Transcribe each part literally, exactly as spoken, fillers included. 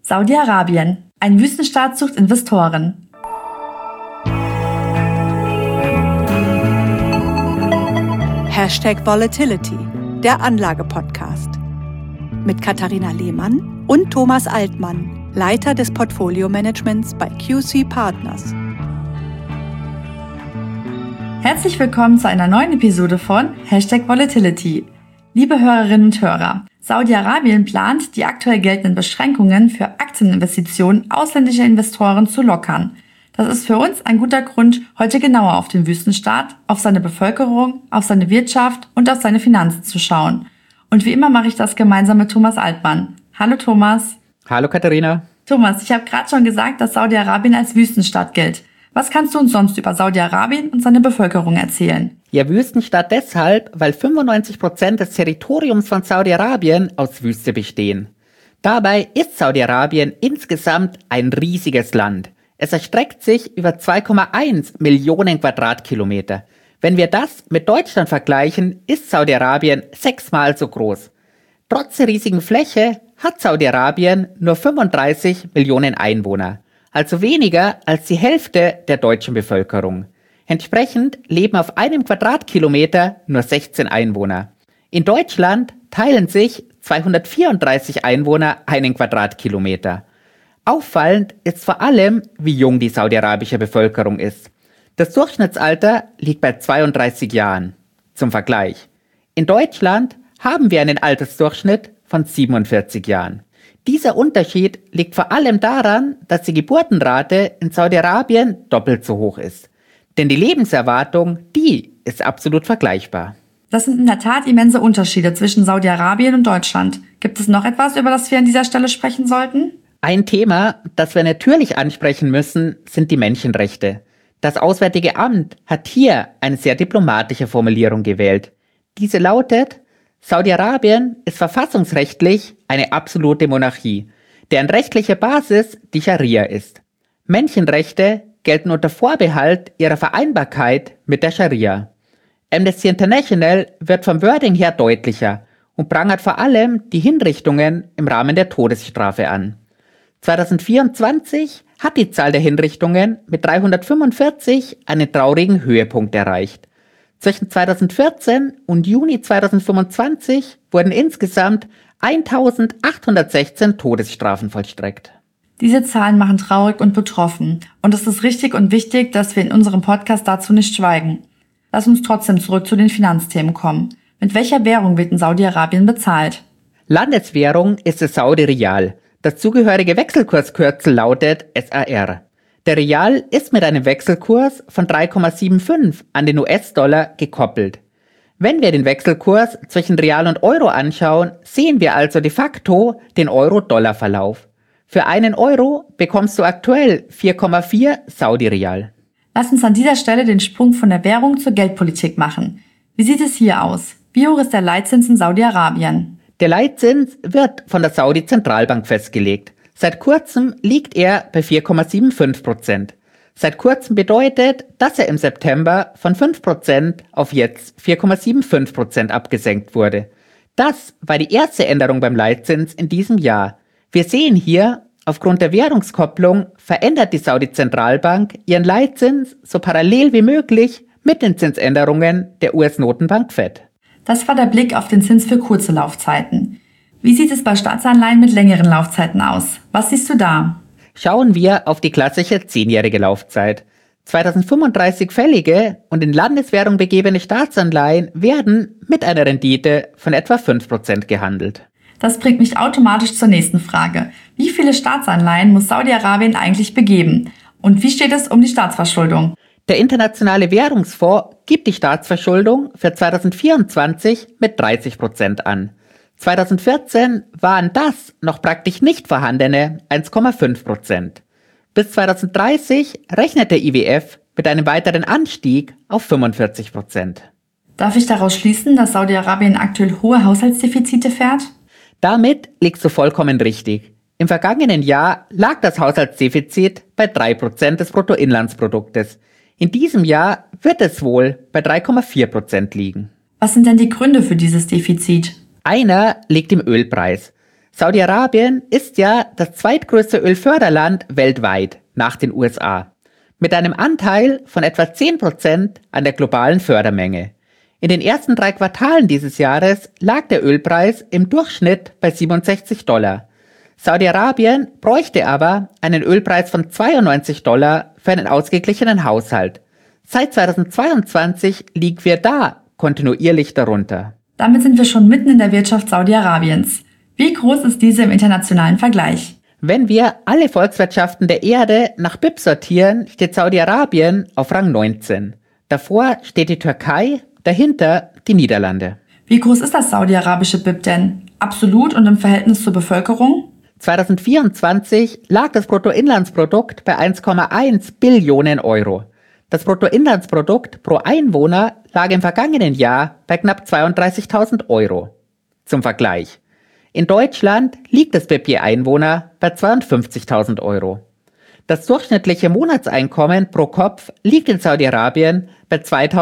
Saudi-Arabien. Ein Wüstenstaat sucht Investoren. Hashtag Volatility, der Anlage-Podcast. Mit Katharina Lehmann und Thomas Altmann, Leiter des Portfolio-Managements bei Q C Partners. Herzlich willkommen zu einer neuen Episode von Hashtag Volatility. Liebe Hörerinnen und Hörer, Saudi-Arabien plant, die aktuell geltenden Beschränkungen für Aktieninvestitionen ausländischer Investoren zu lockern. Das ist für uns ein guter Grund, heute genauer auf den Wüstenstaat, auf seine Bevölkerung, auf seine Wirtschaft und auf seine Finanzen zu schauen. Und wie immer mache ich das gemeinsam mit Thomas Altmann. Hallo Thomas. Hallo Katharina. Thomas, ich habe gerade schon gesagt, dass Saudi-Arabien als Wüstenstaat gilt. Was kannst du uns sonst über Saudi-Arabien und seine Bevölkerung erzählen? Ja, Wüstenstaat deshalb, weil fünfundneunzig Prozent des Territoriums von Saudi-Arabien aus Wüste bestehen. Dabei ist Saudi-Arabien insgesamt ein riesiges Land. Es erstreckt sich über zwei Komma eins Millionen Quadratkilometer. Wenn wir das mit Deutschland vergleichen, ist Saudi-Arabien sechsmal so groß. Trotz der riesigen Fläche hat Saudi-Arabien nur fünfunddreißig Millionen Einwohner. Also weniger als die Hälfte der deutschen Bevölkerung. Entsprechend leben auf einem Quadratkilometer nur sechzehn Einwohner. In Deutschland teilen sich zweihundertvierunddreißig Einwohner einen Quadratkilometer. Auffallend ist vor allem, wie jung die saudi-arabische Bevölkerung ist. Das Durchschnittsalter liegt bei zweiunddreißig Jahren. Zum Vergleich. In Deutschland haben wir einen Altersdurchschnitt von siebenundvierzig Jahren. Dieser Unterschied liegt vor allem daran, dass die Geburtenrate in Saudi-Arabien doppelt so hoch ist. Denn die Lebenserwartung, die ist absolut vergleichbar. Das sind in der Tat immense Unterschiede zwischen Saudi-Arabien und Deutschland. Gibt es noch etwas, über das wir an dieser Stelle sprechen sollten? Ein Thema, das wir natürlich ansprechen müssen, sind die Menschenrechte. Das Auswärtige Amt hat hier eine sehr diplomatische Formulierung gewählt. Diese lautet: Saudi-Arabien ist verfassungsrechtlich eine absolute Monarchie, deren rechtliche Basis die Scharia ist. Menschenrechte gelten unter Vorbehalt ihrer Vereinbarkeit mit der Scharia. Amnesty International wird vom Wording her deutlicher und prangert vor allem die Hinrichtungen im Rahmen der Todesstrafe an. zweitausendvierundzwanzig hat die Zahl der Hinrichtungen mit dreihundertfünfundvierzig einen traurigen Höhepunkt erreicht. Zwischen zweitausendvierzehn und Juni zweitausendfünfundzwanzig wurden insgesamt eintausendachthundertsechzehn Todesstrafen vollstreckt. Diese Zahlen machen traurig und betroffen. Und es ist richtig und wichtig, dass wir in unserem Podcast dazu nicht schweigen. Lass uns trotzdem zurück zu den Finanzthemen kommen. Mit welcher Währung wird in Saudi-Arabien bezahlt? Landeswährung ist das Saudi-Rial. Das zugehörige Wechselkurskürzel lautet S A R. Der Rial ist mit einem Wechselkurs von drei Komma fünfundsiebzig an den U S-Dollar gekoppelt. Wenn wir den Wechselkurs zwischen Rial und Euro anschauen, sehen wir also de facto den Euro-Dollar-Verlauf. Für einen Euro bekommst du aktuell vier Komma vier Saudi-Rial. Lass uns an dieser Stelle den Sprung von der Währung zur Geldpolitik machen. Wie sieht es hier aus? Wie hoch ist der Leitzins in Saudi-Arabien? Der Leitzins wird von der Saudi-Zentralbank festgelegt. Seit kurzem liegt er bei vier Komma fünfundsiebzig Prozent. Seit kurzem bedeutet, dass er im September von fünf Prozent auf jetzt vier Komma fünfundsiebzig Prozent abgesenkt wurde. Das war die erste Änderung beim Leitzins in diesem Jahr. Wir sehen hier, aufgrund der Währungskopplung verändert die Saudi-Zentralbank ihren Leitzins so parallel wie möglich mit den Zinsänderungen der U S-Notenbank Fed. Das war der Blick auf den Zins für kurze Laufzeiten. Wie sieht es bei Staatsanleihen mit längeren Laufzeiten aus? Was siehst du da? Schauen wir auf die klassische zehnjährige Laufzeit. zweitausendfünfunddreißig fällige und in Landeswährung begebene Staatsanleihen werden mit einer Rendite von etwa fünf Prozent gehandelt. Das bringt mich automatisch zur nächsten Frage. Wie viele Staatsanleihen muss Saudi-Arabien eigentlich begeben? Und wie steht es um die Staatsverschuldung? Der Internationale Währungsfonds gibt die Staatsverschuldung für zweitausendvierundzwanzig mit dreißig Prozent an. zweitausendvierzehn waren das noch praktisch nicht vorhandene eins Komma fünf Prozent. Bis zweitausenddreißig rechnet der I W F mit einem weiteren Anstieg auf fünfundvierzig Prozent. Darf ich daraus schließen, dass Saudi-Arabien aktuell hohe Haushaltsdefizite fährt? Damit liegst du vollkommen richtig. Im vergangenen Jahr lag das Haushaltsdefizit bei drei Prozent des Bruttoinlandsproduktes. In diesem Jahr wird es wohl bei drei Komma vier Prozent liegen. Was sind denn die Gründe für dieses Defizit? Einer liegt im Ölpreis. Saudi-Arabien ist ja das zweitgrößte Ölförderland weltweit nach den U S A, mit einem Anteil von etwa zehn Prozent an der globalen Fördermenge. In den ersten drei Quartalen dieses Jahres lag der Ölpreis im Durchschnitt bei siebenundsechzig Dollar. Saudi-Arabien bräuchte aber einen Ölpreis von zweiundneunzig Dollar für einen ausgeglichenen Haushalt. Seit zweitausendzweiundzwanzig liegen wir da kontinuierlich darunter. Damit sind wir schon mitten in der Wirtschaft Saudi-Arabiens. Wie groß ist diese im internationalen Vergleich? Wenn wir alle Volkswirtschaften der Erde nach B I P sortieren, steht Saudi-Arabien auf Rang neunzehn. Davor steht die Türkei, dahinter die Niederlande. Wie groß ist das saudi-arabische B I P denn? Absolut und im Verhältnis zur Bevölkerung? zweitausendvierundzwanzig lag das Bruttoinlandsprodukt bei eins Komma eins Billionen Euro. Das Bruttoinlandsprodukt pro Einwohner lag im vergangenen Jahr bei knapp zweiunddreißigtausend Euro. Zum Vergleich. In Deutschland liegt das B I P je Einwohner bei zweiundfünfzigtausend Euro. Das durchschnittliche Monatseinkommen pro Kopf liegt in Saudi-Arabien bei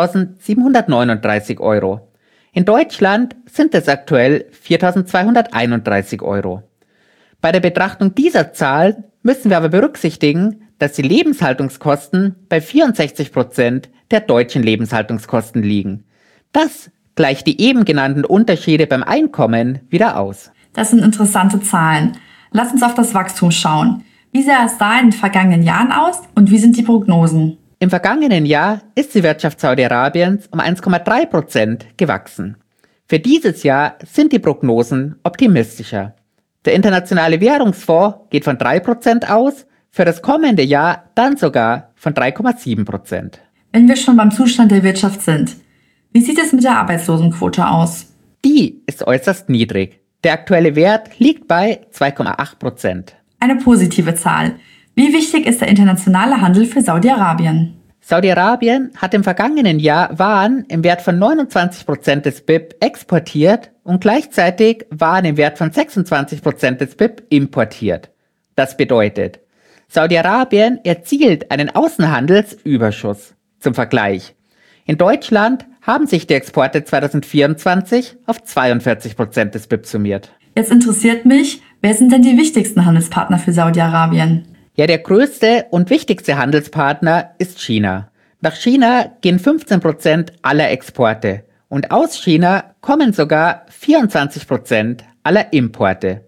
zweitausendsiebenhundertneununddreißig Euro. In Deutschland sind es aktuell viertausendzweihunderteinunddreißig Euro. Bei der Betrachtung dieser Zahlen müssen wir aber berücksichtigen, dass die Lebenshaltungskosten bei vierundsechzig Prozent der deutschen Lebenshaltungskosten liegen. Das gleicht die eben genannten Unterschiede beim Einkommen wieder aus. Das sind interessante Zahlen. Lass uns auf das Wachstum schauen. Wie sah es da in den vergangenen Jahren aus und wie sind die Prognosen? Im vergangenen Jahr ist die Wirtschaft Saudi-Arabiens um eins Komma drei Prozent gewachsen. Für dieses Jahr sind die Prognosen optimistischer. Der Internationale Währungsfonds geht von drei Prozent aus, für das kommende Jahr dann sogar von drei Komma sieben Prozent. Wenn wir schon beim Zustand der Wirtschaft sind, wie sieht es mit der Arbeitslosenquote aus? Die ist äußerst niedrig. Der aktuelle Wert liegt bei zwei Komma acht Prozent. Eine positive Zahl. Wie wichtig ist der internationale Handel für Saudi-Arabien? Saudi-Arabien hat im vergangenen Jahr Waren im Wert von neunundzwanzig Prozent des B I P exportiert und gleichzeitig Waren im Wert von sechsundzwanzig Prozent des B I P importiert. Das bedeutet, Saudi-Arabien erzielt einen Außenhandelsüberschuss. Zum Vergleich. In Deutschland haben sich die Exporte zweitausendvierundzwanzig auf zweiundvierzig Prozent des B I P summiert. Jetzt interessiert mich, wer sind denn die wichtigsten Handelspartner für Saudi-Arabien? Ja, der größte und wichtigste Handelspartner ist China. Nach China gehen fünfzehn Prozent aller Exporte und aus China kommen sogar vierundzwanzig Prozent aller Importe.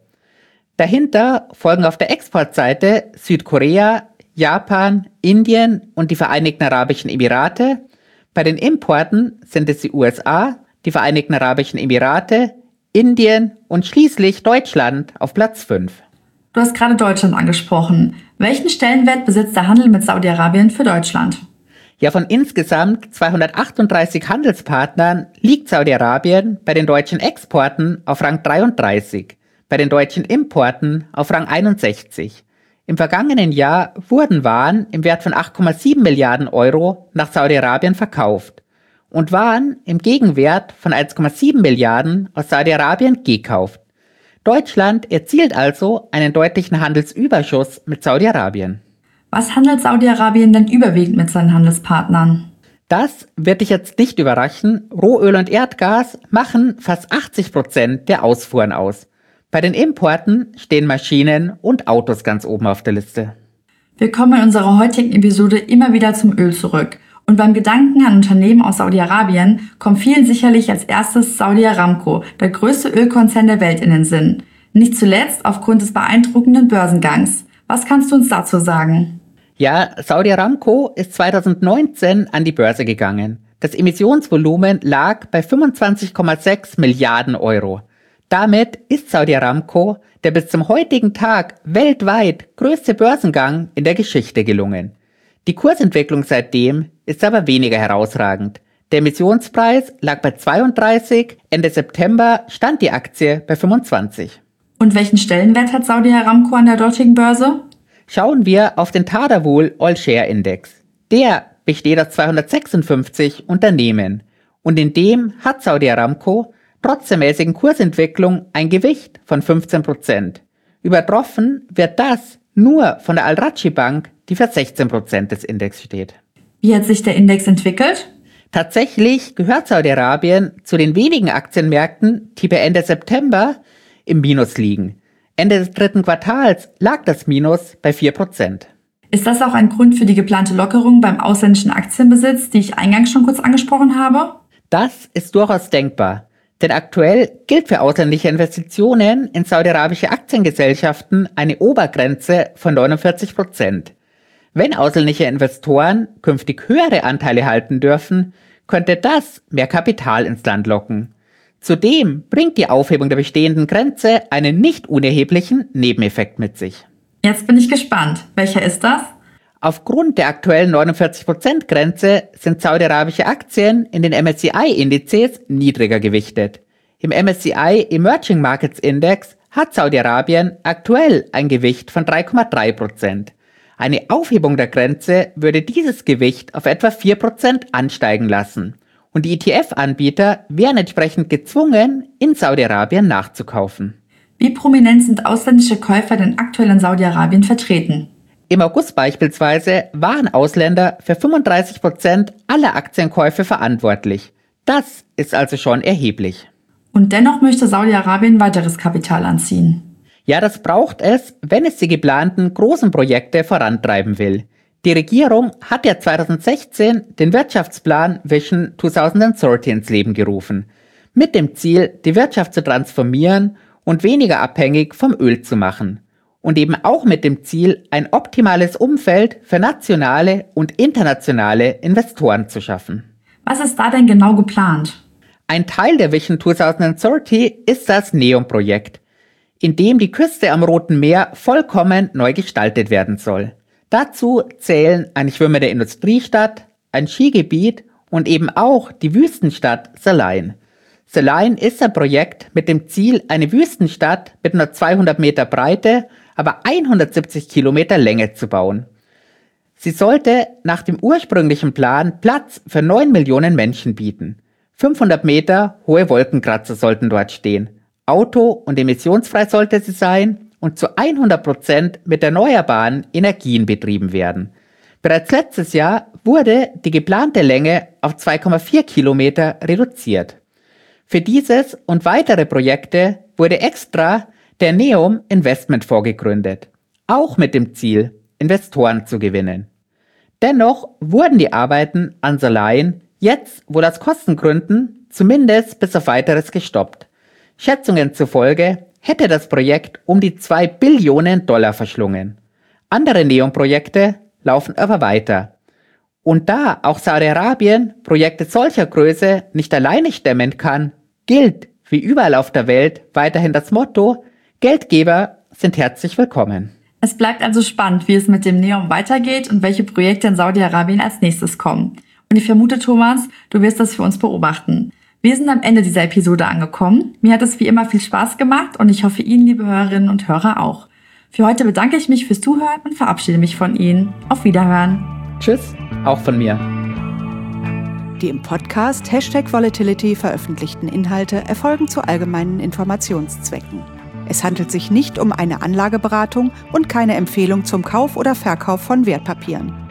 Dahinter folgen auf der Exportseite Südkorea, Japan, Indien und die Vereinigten Arabischen Emirate. Bei den Importen sind es die U S A, die Vereinigten Arabischen Emirate, Indien und schließlich Deutschland auf Platz fünf. Du hast gerade Deutschland angesprochen. Welchen Stellenwert besitzt der Handel mit Saudi-Arabien für Deutschland? Ja, von insgesamt zweihundertachtunddreißig Handelspartnern liegt Saudi-Arabien bei den deutschen Exporten auf Rang dreiunddreißig, bei den deutschen Importen auf Rang einundsechzig. Im vergangenen Jahr wurden Waren im Wert von acht Komma sieben Milliarden Euro nach Saudi-Arabien verkauft und Waren im Gegenwert von eins Komma sieben Milliarden aus Saudi-Arabien gekauft. Deutschland erzielt also einen deutlichen Handelsüberschuss mit Saudi-Arabien. Was handelt Saudi-Arabien denn überwiegend mit seinen Handelspartnern? Das wird dich jetzt nicht überraschen. Rohöl und Erdgas machen fast achtzig Prozent der Ausfuhren aus. Bei den Importen stehen Maschinen und Autos ganz oben auf der Liste. Wir kommen in unserer heutigen Episode immer wieder zum Öl zurück. Und beim Gedanken an Unternehmen aus Saudi-Arabien kommt vielen sicherlich als erstes Saudi Aramco, der größte Ölkonzern der Welt, in den Sinn. Nicht zuletzt aufgrund des beeindruckenden Börsengangs. Was kannst du uns dazu sagen? Ja, Saudi Aramco ist zweitausendneunzehn an die Börse gegangen. Das Emissionsvolumen lag bei fünfundzwanzig Komma sechs Milliarden Euro. Damit ist Saudi Aramco der bis zum heutigen Tag weltweit größte Börsengang in der Geschichte gelungen. Die Kursentwicklung seitdem ist aber weniger herausragend. Der Emissionspreis lag bei zweiunddreißig, Ende September stand die Aktie bei fünfundzwanzig. Und welchen Stellenwert hat Saudi Aramco an der dortigen Börse? Schauen wir auf den Tadawul All-Share Index. Der besteht aus zweihundertsechsundfünfzig Unternehmen und in dem hat Saudi Aramco trotz der mäßigen Kursentwicklung ein Gewicht von fünfzehn Prozent. Übertroffen wird das nur von der Al-Rajhi Bank, die für sechzehn Prozent des Index steht. Wie hat sich der Index entwickelt? Tatsächlich gehört Saudi-Arabien zu den wenigen Aktienmärkten, die per Ende September im Minus liegen. Ende des dritten Quartals lag das Minus bei vier Prozent. Ist das auch ein Grund für die geplante Lockerung beim ausländischen Aktienbesitz, die ich eingangs schon kurz angesprochen habe? Das ist durchaus denkbar. Denn aktuell gilt für ausländische Investitionen in saudi-arabische Aktiengesellschaften eine Obergrenze von neunundvierzig Prozent. Wenn ausländische Investoren künftig höhere Anteile halten dürfen, könnte das mehr Kapital ins Land locken. Zudem bringt die Aufhebung der bestehenden Grenze einen nicht unerheblichen Nebeneffekt mit sich. Jetzt bin ich gespannt. Welcher ist das? Aufgrund der aktuellen neunundvierzig Prozent Grenze sind saudi-arabische Aktien in den M S C I-Indizes niedriger gewichtet. Im M S C I Emerging Markets Index hat Saudi-Arabien aktuell ein Gewicht von drei Komma drei Prozent. Eine Aufhebung der Grenze würde dieses Gewicht auf etwa vier Prozent ansteigen lassen. Und die E T F-Anbieter wären entsprechend gezwungen, in Saudi-Arabien nachzukaufen. Wie prominent sind ausländische Käufer denn aktuell in Saudi-Arabien vertreten? Im August beispielsweise waren Ausländer für fünfunddreißig Prozent aller Aktienkäufe verantwortlich. Das ist also schon erheblich. Und dennoch möchte Saudi-Arabien weiteres Kapital anziehen. Ja, das braucht es, wenn es die geplanten großen Projekte vorantreiben will. Die Regierung hat ja zweitausendsechzehn den Wirtschaftsplan Vision zwanzig dreißig ins Leben gerufen, mit dem Ziel, die Wirtschaft zu transformieren und weniger abhängig vom Öl zu machen. Und eben auch mit dem Ziel, ein optimales Umfeld für nationale und internationale Investoren zu schaffen. Was ist da denn genau geplant? Ein Teil der Vision zwanzig dreißig ist das NEOM-Projekt, in dem die Küste am Roten Meer vollkommen neu gestaltet werden soll. Dazu zählen eine schwimmende Industriestadt, ein Skigebiet und eben auch die Wüstenstadt Saline. Saline ist ein Projekt mit dem Ziel, eine Wüstenstadt mit nur zweihundert Meter Breite, aber hundertsiebzig Kilometer Länge zu bauen. Sie sollte nach dem ursprünglichen Plan Platz für neun Millionen Menschen bieten. fünfhundert Meter hohe Wolkenkratzer sollten dort stehen. Auto- und emissionsfrei sollte sie sein und zu hundert Prozent mit erneuerbaren Energien betrieben werden. Bereits letztes Jahr wurde die geplante Länge auf zwei Komma vier Kilometer reduziert. Für dieses und weitere Projekte wurde extra der NEOM Investmentfonds gegründet, auch mit dem Ziel, Investoren zu gewinnen. Dennoch wurden die Arbeiten an Saline jetzt wohl aus Kostengründen zumindest bis auf weiteres gestoppt. Schätzungen zufolge hätte das Projekt um die zwei Billionen Dollar verschlungen. Andere NEOM-Projekte laufen aber weiter. Und da auch Saudi-Arabien Projekte solcher Größe nicht alleine stemmen kann, gilt, wie überall auf der Welt, weiterhin das Motto: Geldgeber sind herzlich willkommen. Es bleibt also spannend, wie es mit dem NEOM weitergeht und welche Projekte in Saudi-Arabien als nächstes kommen. Und ich vermute, Thomas, du wirst das für uns beobachten. Wir sind am Ende dieser Episode angekommen. Mir hat es wie immer viel Spaß gemacht und ich hoffe Ihnen, liebe Hörerinnen und Hörer, auch. Für heute bedanke ich mich fürs Zuhören und verabschiede mich von Ihnen. Auf Wiederhören. Tschüss, auch von mir. Die im Podcast Hashtag Volatility veröffentlichten Inhalte erfolgen zu allgemeinen Informationszwecken. Es handelt sich nicht um eine Anlageberatung und keine Empfehlung zum Kauf oder Verkauf von Wertpapieren.